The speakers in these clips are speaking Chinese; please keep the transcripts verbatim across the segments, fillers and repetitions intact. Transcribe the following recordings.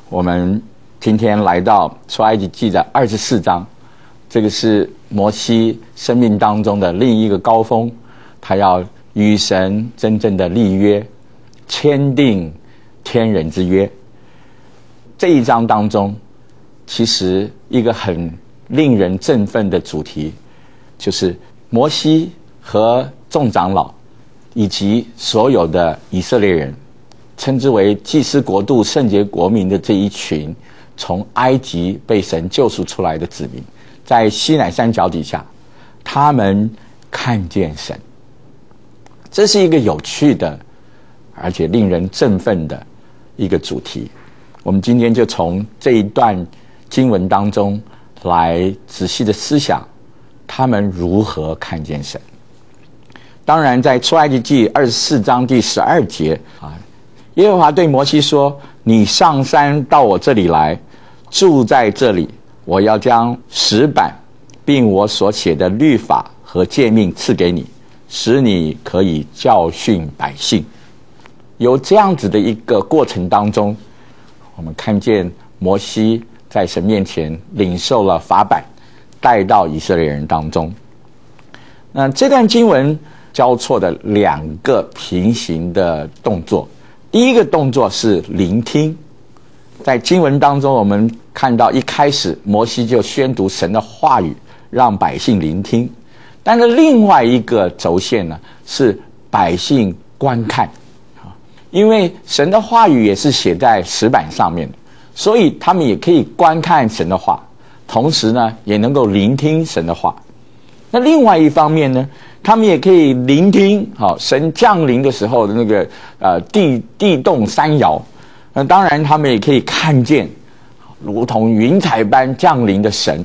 我们今天来到出埃及记的二十四章，这个是摩西生命当中的另一个高峰，他要与神真正的立约，签订天人之约。这一章当中，其实一个很令人振奋的主题，就是摩西和众长老以及所有的以色列人，称之为祭司国度圣洁国民的这一群从埃及被神救赎出来的子民，在西乃山脚底下，他们看见神。这是一个有趣的而且令人振奋的一个主题。我们今天就从这一段经文当中来仔细的思想他们如何看见神。当然在出埃及记二十四章第十二节啊，耶和华对摩西说，你上山到我这里来，住在这里，我要将石板并我所写的律法和诫命赐给你，使你可以教训百姓。有这样子的一个过程当中，我们看见摩西在神面前领受了法版，带到以色列人当中。那这段经文交错的两个平行的动作，第一个动作是聆听。在经文当中，我们看到一开始摩西就宣读神的话语，让百姓聆听。但是另外一个轴线呢，是百姓观看。因为神的话语也是写在石板上面的，所以他们也可以观看神的话，同时呢也能够聆听神的话。那另外一方面呢，他们也可以聆听好神降临的时候的那个呃地地动山摇。那当然他们也可以看见如同云彩般降临的神。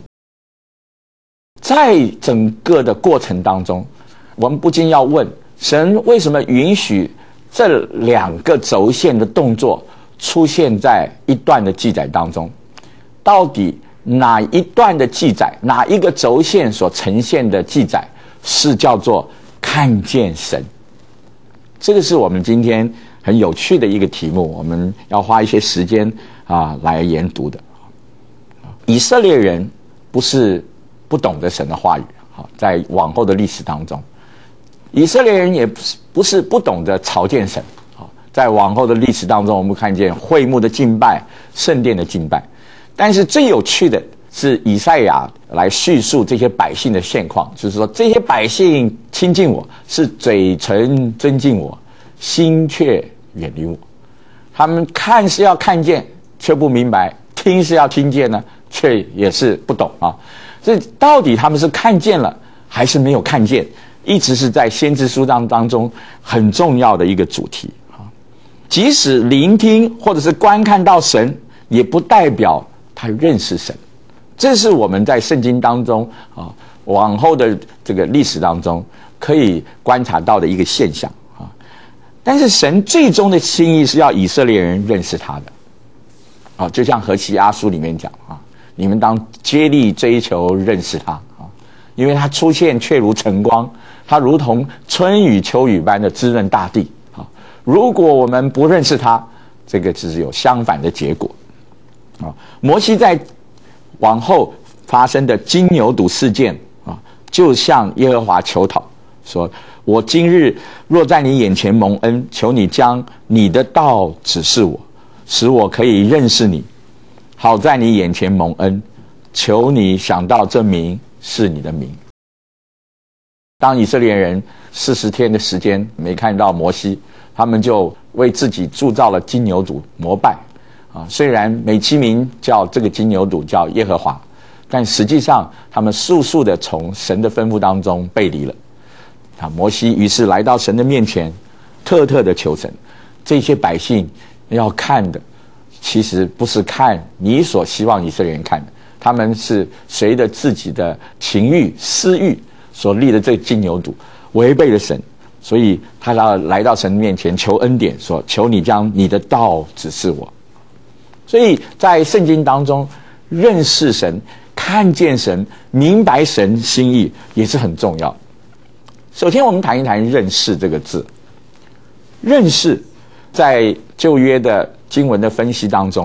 在整个的过程当中，我们不禁要问，神为什么允许这两个轴线的动作出现在一段的记载当中？到底哪一段的记载，哪一个轴线所呈现的记载是叫做看见神？这个是我们今天很有趣的一个题目，我们要花一些时间啊来研读的。以色列人不是不懂得神的话语，在往后的历史当中，以色列人也不是不懂得朝见神。在往后的历史当中，我们看见会幕的敬拜，圣殿的敬拜。但是最有趣的是以赛亚来叙述这些百姓的现况，就是说这些百姓亲近我，是嘴唇尊敬我，心却远离我。他们看是要看见，却不明白；听是要听见呢，却也是不懂啊。所以到底他们是看见了还是没有看见，一直是在先知书当当中很重要的一个主题啊。即使聆听或者是观看到神，也不代表他认识神。这是我们在圣经当中啊，往后的这个历史当中可以观察到的一个现象啊。但是神最终的心意是要以色列人认识他的啊，就像何西阿书里面讲啊，你们当竭力追求认识他啊，因为他出现却如晨光，他如同春雨秋雨般的滋润大地啊。如果我们不认识他，这个只是有相反的结果啊。摩西在往后发生的金牛犊事件啊，就向耶和华求讨，说我今日若在你眼前蒙恩，求你将你的道指示我，使我可以认识你，好在你眼前蒙恩，求你想到这名是你的名。当以色列人四十天的时间没看到摩西，他们就为自己铸造了金牛犊膜拜啊。虽然美其名叫这个金牛犊叫耶和华，但实际上他们速速的从神的吩咐当中背离了啊。摩西于是来到神的面前，特特的求神，这些百姓要看的其实不是看你所希望以色列人看的，他们是随着自己的情欲私欲所立的这金牛犊，违背了神，所以他要来到神面前求恩典，说求你将你的道指示我。所以在圣经当中，认识神、看见神、明白神心意也是很重要。首先我们谈一谈认识这个字。认识在旧约的经文的分析当中，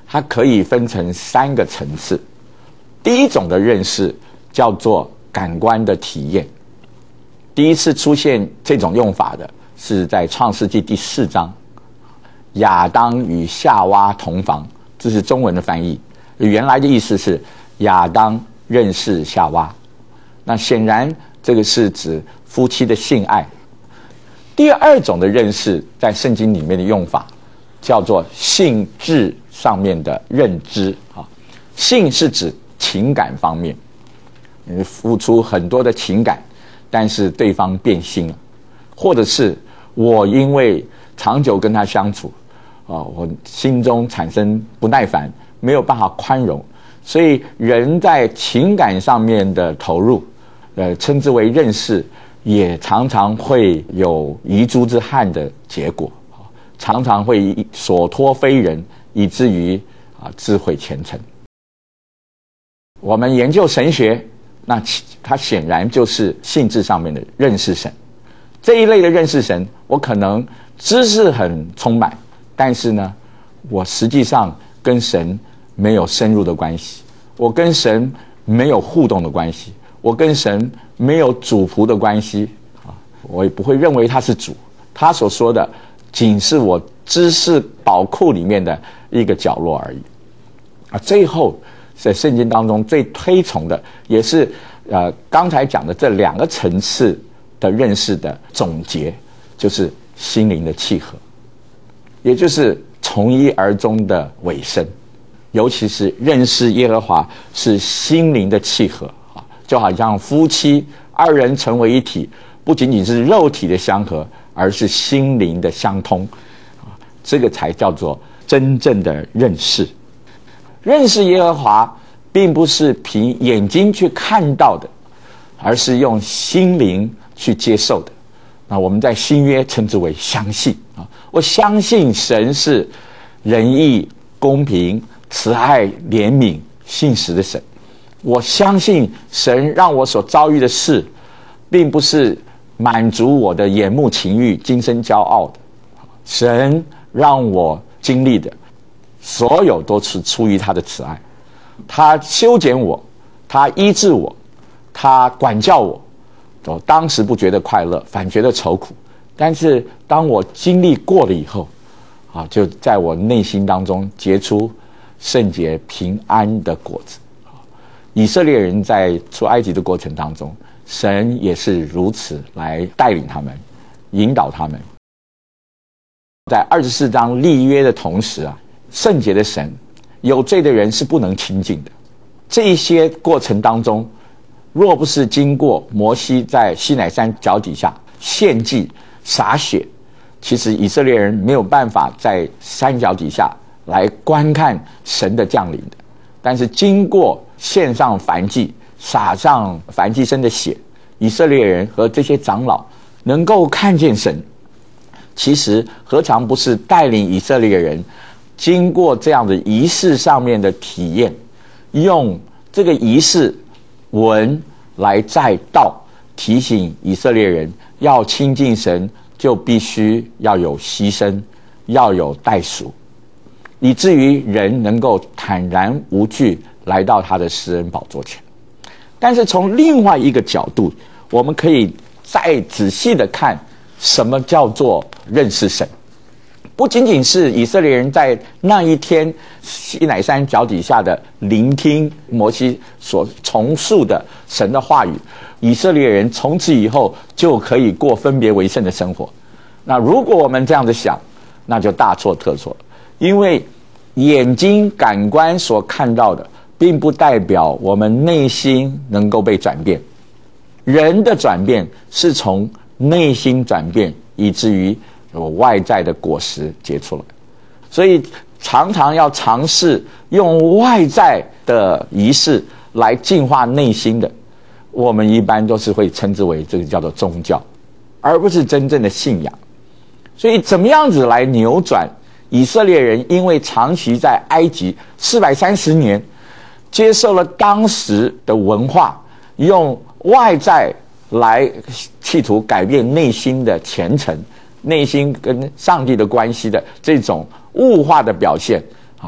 它可以分成三个层次。第一种的认识叫做感官的体验。第一次出现这种用法的是在创世纪第四章，亚当与夏娃同房，这是中文的翻译，原来的意思是亚当认识夏娃。那显然这个是指夫妻的性爱。第二种的认识在圣经里面的用法叫做性质上面的认知。性是指情感方面，你付出很多的情感，但是对方变心了，或者是我因为长久跟他相处，啊，我心中产生不耐烦，没有办法宽容，所以人在情感上面的投入，呃，称之为认识，也常常会有遗珠之憾的结果，常常会所托非人，以至于啊自毁前程。我们研究神学，那它显然就是性质上面的认识神。这一类的认识神，我可能知识很充满，但是呢，我实际上跟神没有深入的关系，我跟神没有互动的关系，我跟神没有主仆的关系啊，我也不会认为他是主，他所说的仅是我知识宝库里面的一个角落而已啊。最后在圣经当中最推崇的，也是呃刚才讲的这两个层次的认识的总结，就是心灵的契合，也就是从一而终的尾声。尤其是认识耶和华是心灵的契合啊，就好像夫妻二人成为一体，不仅仅是肉体的相合，而是心灵的相通啊，这个才叫做真正的认识。认识耶和华并不是凭眼睛去看到的，而是用心灵去接受的。那我们在新约称之为相信啊，我相信神是仁义、公平、慈爱、怜悯、信实的神。我相信神让我所遭遇的事，并不是满足我的眼目情欲、今生骄傲的。神让我经历的所有都是出于他的慈爱，他修剪我，他医治我，他管教我。我当时不觉得快乐，反觉得愁苦，但是当我经历过了以后啊，就在我内心当中结出圣洁平安的果子。以色列人在出埃及的过程当中，神也是如此来带领他们，引导他们。在二十四章立约的同时啊，圣洁的神，有罪的人是不能亲近的。这一些过程当中，若不是经过摩西在西乃山脚底下献祭洒血，其实以色列人没有办法在山脚底下来观看神的降临的。但是经过献上燔祭，洒上燔祭牲的血，以色列人和这些长老能够看见神。其实何尝不是带领以色列人经过这样的仪式上面的体验，用这个仪式文来载道，提醒以色列人要亲近神，就必须要有牺牲，要有代赎，以至于人能够坦然无惧来到他的施恩宝座前。但是从另外一个角度，我们可以再仔细的看什么叫做认识神。不仅仅是以色列人在那一天西乃山脚底下的聆听摩西所重述的神的话语，以色列人从此以后就可以过分别为圣的生活。那如果我们这样子想，那就大错特错了。因为眼睛感官所看到的，并不代表我们内心能够被转变。人的转变是从内心转变，以至于有外在的果实结出来。所以常常要尝试用外在的仪式来净化内心的，我们一般都是会称之为这个叫做宗教，而不是真正的信仰。所以怎么样子来扭转以色列人因为长期在埃及四百三十年，接受了当时的文化，用外在来企图改变内心的虔诚，内心跟上帝的关系的这种物化的表现啊，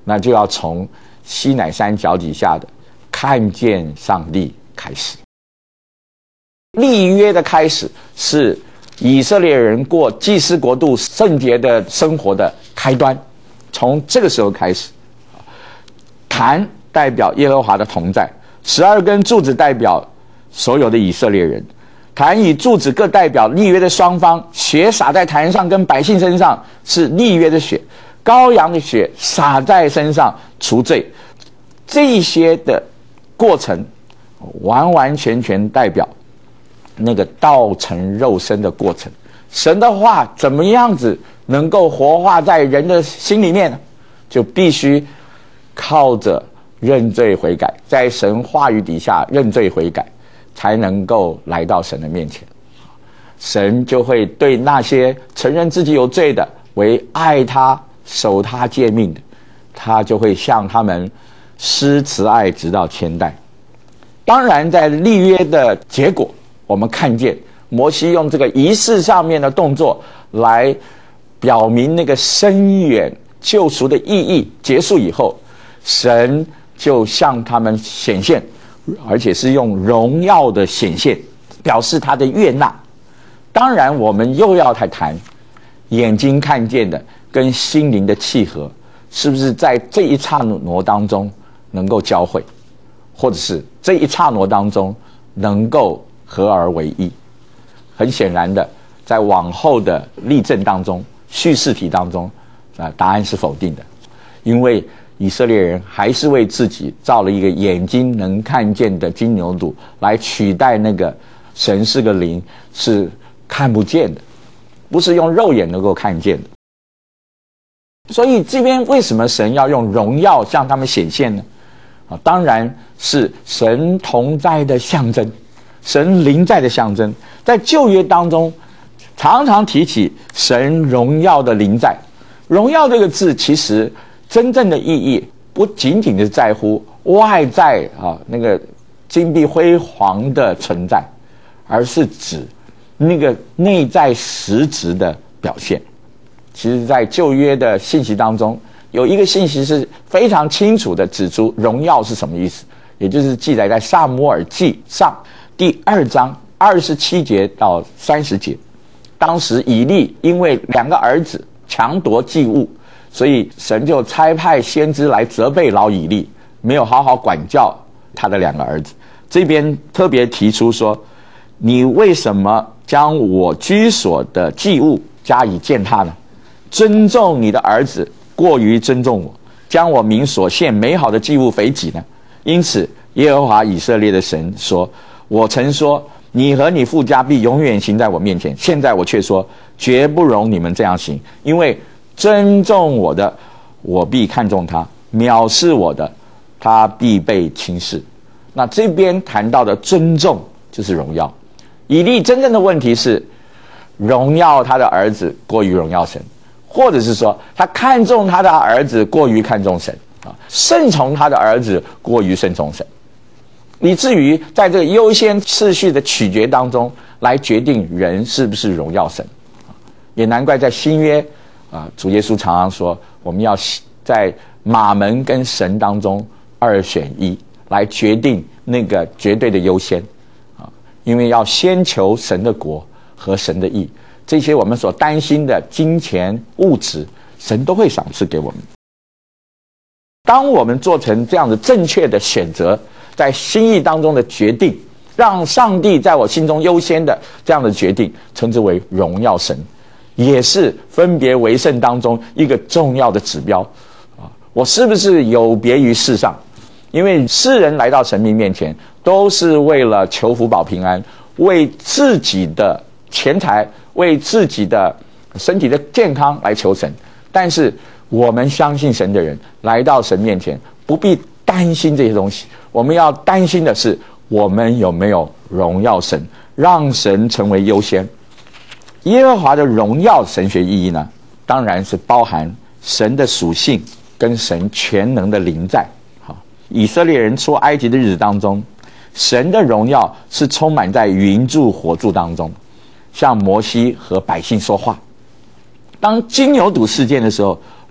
那就要从西乃山脚底下的看见上帝开始。立约的开始是以色列人过祭司国度圣洁的生活的开端，从这个时候开始。坛代表耶和华的同在，十二根柱子代表所有的以色列人，坛与柱子各代表立约的双方，血洒在坛上跟百姓身上是立约的血，羔羊的血洒在身上除罪，这些的过程完完全全代表那个道成肉身的过程。神的话怎么样子能够活化在人的心里面呢？就必须靠着认罪悔改，在神话语底下认罪悔改，才能够来到神的面前。神就会对那些承认自己有罪的，为爱他守他诫命的，他就会向他们施慈爱直到千代。当然在立约的结果，我们看见摩西用这个仪式上面的动作来表明那个深远救赎的意义结束以后，神就向他们显现，而且是用荣耀的显现表示他的悦纳。当然我们又要来谈眼睛看见的跟心灵的契合，是不是在这一刹那当中能够交汇，或者是这一刹那当中能够合而为一。很显然的，在往后的例证当中叙事题当中、呃、答案是否定的，因为以色列人还是为自己造了一个眼睛能看见的金牛犊，来取代那个神是个灵，是看不见的，不是用肉眼能够看见的。所以这边为什么神要用荣耀向他们显现呢？啊，当然是神同在的象征，神临在的象征。在旧约当中常常提起神荣耀的临在。荣耀这个字其实真正的意义不仅仅是在乎外在啊那个金碧辉煌的存在，而是指那个内在实质的表现。其实在旧约的信息当中，有一个信息是非常清楚的指出荣耀是什么意思，也就是记载在撒母耳记上第二章二十七节到三十节。当时以利因为两个儿子强夺祭物，所以神就差派先知来责备老以利，没有好好管教他的两个儿子。这边特别提出说，你为什么将我居所的祭物加以践踏呢？尊重你的儿子过于尊重我，将我民所献美好的祭物肥己呢？因此耶和华以色列的神说，我曾说你和你父家必永远行在我面前，现在我却说绝不容你们这样行，因为尊重我的，我必看重他；藐视我的，他必被轻视。那这边谈到的尊重就是荣耀。以利真正的问题是荣耀他的儿子过于荣耀神，或者是说他看重他的儿子过于看重神啊，顺从他的儿子过于顺从神，以至于在这个优先次序的取决当中来决定人是不是荣耀神。也难怪在新约啊，主耶稣常常说我们要在马门跟神当中二选一，来决定那个绝对的优先啊，因为要先求神的国和神的义，这些我们所担心的金钱物质，神都会赏赐给我们。当我们做成这样的正确的选择，在心意当中的决定，让上帝在我心中优先的这样的决定，称之为荣耀神，也是分别为圣当中一个重要的指标啊！我是不是有别于世上？因为世人来到神明面前，都是为了求福保平安，为自己的钱财，为自己的身体的健康来求神。但是我们相信神的人来到神面前，不必担心这些东西，我们要担心的是我们有没有荣耀神，让神成为优先。耶和华的荣耀神学意义呢，当然是包含神的属性跟神全能的临在。好，以色列人出埃及的日子当中，神的荣耀是充满在云柱火柱当中，向摩西和百姓说话。当金牛犊事件的时候，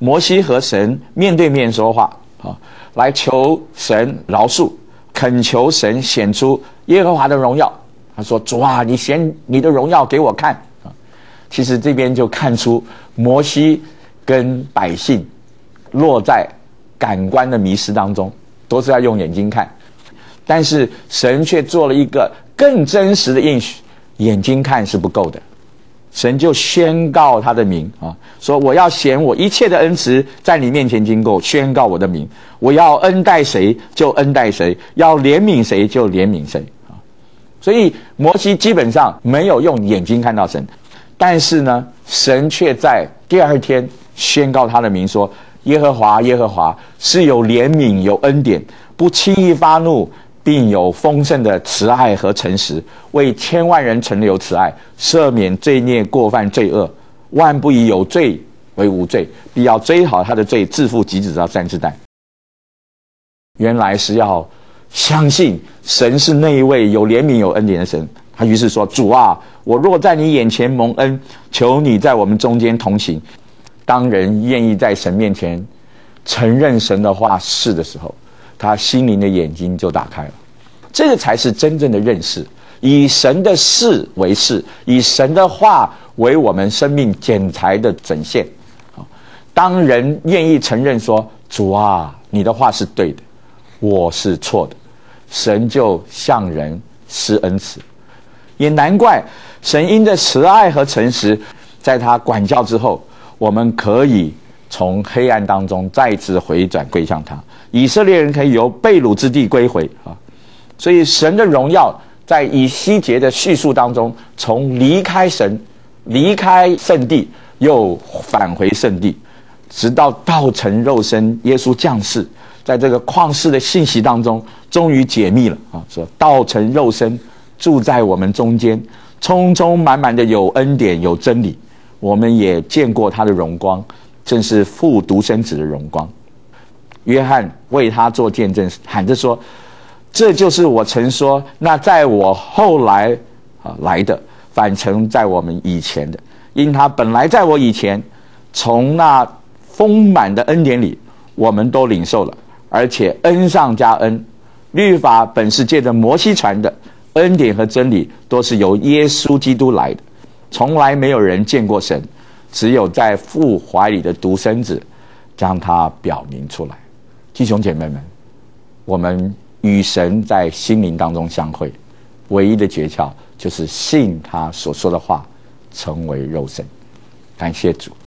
摩西和神面对面说话啊，来求神饶恕，恳求神显出耶和华的荣耀。他说：“主啊，你显你的荣耀给我看啊！”其实这边就看出摩西跟百姓落在感官的迷失当中，都是要用眼睛看，但是神却做了一个更真实的应许，眼睛看是不够的。神就宣告他的名啊，说我要显我一切的恩慈在你面前经过，宣告我的名，我要恩待谁就恩待谁，要怜悯谁就怜悯谁啊。所以摩西基本上没有用眼睛看到神，但是呢，神却在第二天宣告他的名，说耶和华耶和华是有怜悯有恩典，不轻易发怒，并有丰盛的慈爱和诚实，为千万人存留慈爱，赦免罪孽过犯罪恶，万不以有罪为无罪，必要追讨他的罪，自负及子到三四代。原来是要相信神是那一位有怜悯有恩典的神。他于是说：主啊，我若在你眼前蒙恩，求你在我们中间同行。当人愿意在神面前承认神的话是的时候，他心灵的眼睛就打开了。这个才是真正的认识，以神的事为事，以神的话为我们生命剪裁的整线。当人愿意承认说：主啊，你的话是对的，我是错的，神就向人施恩慈。也难怪神因着慈爱和诚实，在他管教之后，我们可以从黑暗当中再次回转归向他，以色列人可以由被掳之地归回啊！所以神的荣耀在以西结的叙述当中，从离开神、离开圣地，又返回圣地，直到道成肉身，耶稣降世，在这个旷世的信息当中，终于解密了啊！说道成肉身，住在我们中间，充充满满的有恩典有真理，我们也见过他的荣光，正是父独生子的荣光。约翰为他做见证，喊着说：这就是我曾说，那在我后来啊来的，反成在我们以前的，因他本来在我以前，从那丰满的恩典里，我们都领受了，而且恩上加恩。律法本是借着摩西传的，恩典和真理都是由耶稣基督来的。从来没有人见过神，只有在父怀里的独生子将他表明出来。弟兄姐妹们，我们与神在心灵当中相会，唯一的诀窍就是信他所说的话，成为肉身。感谢主。